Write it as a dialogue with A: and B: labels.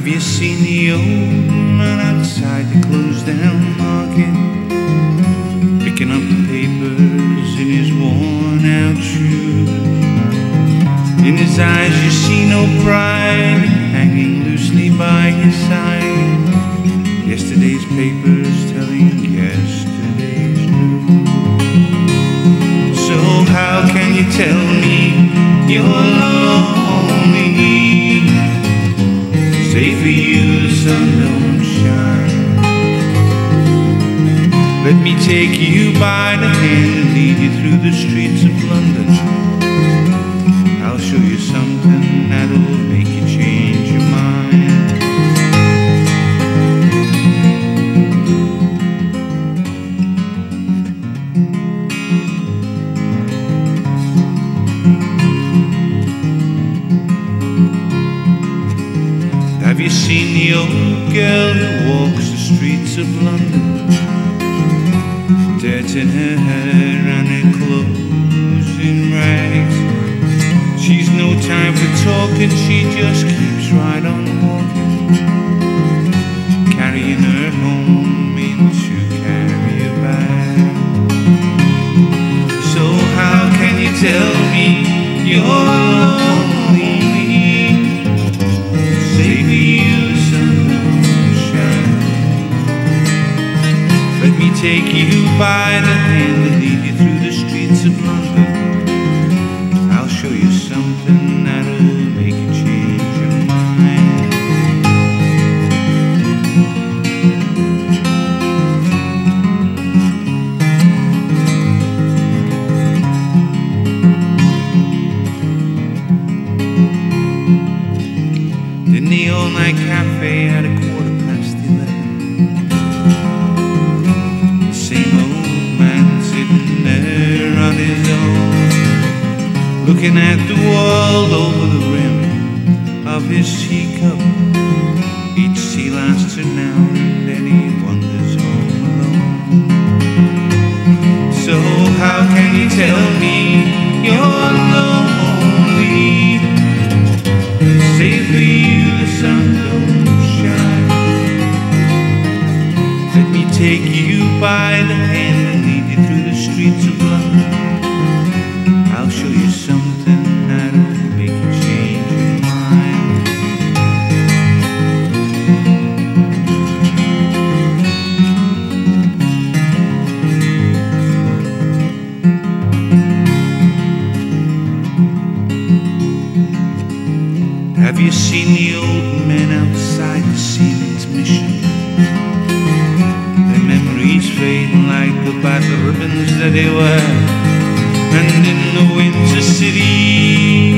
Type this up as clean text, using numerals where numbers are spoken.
A: Have you seen the old man outside the closed down market, picking up the papers in his worn out shoes? In his eyes you see no pride, hanging loosely by his side. Yesterday's papers telling yesterday's news. So how can you tell me you're lonely? Say for you the sun don't shine. Let me take you by the hand and lead you through the streets of London. I'll show you something that'll make you change your mind. Have you seen the old girl who walks the streets of London? Dirt in her hair and her clothes in rags. She's no time for talking, she just keeps right on walking, carrying her home in to carry her back. So how can you tell me you're lonely? Say for you the sun don't shine. Let me take you by the hand and lead you through the streets of London. I'll show you something that'll make you change your mind. The all-night cafe at 11:15. The same old man sitting there on his own, looking at the world over the rim of his teacup. Each sea lasts her now and then he wanders home alone. So how can you tell me you're lonely? Say for you the sun don't shine. Let me take you by the hand and lead you through the streets of London. I'll show you something that'll make you change your mind. Have you seen the old men outside the Siemens mission? Their memories fading like the battle ribbons that they were. And in the winter city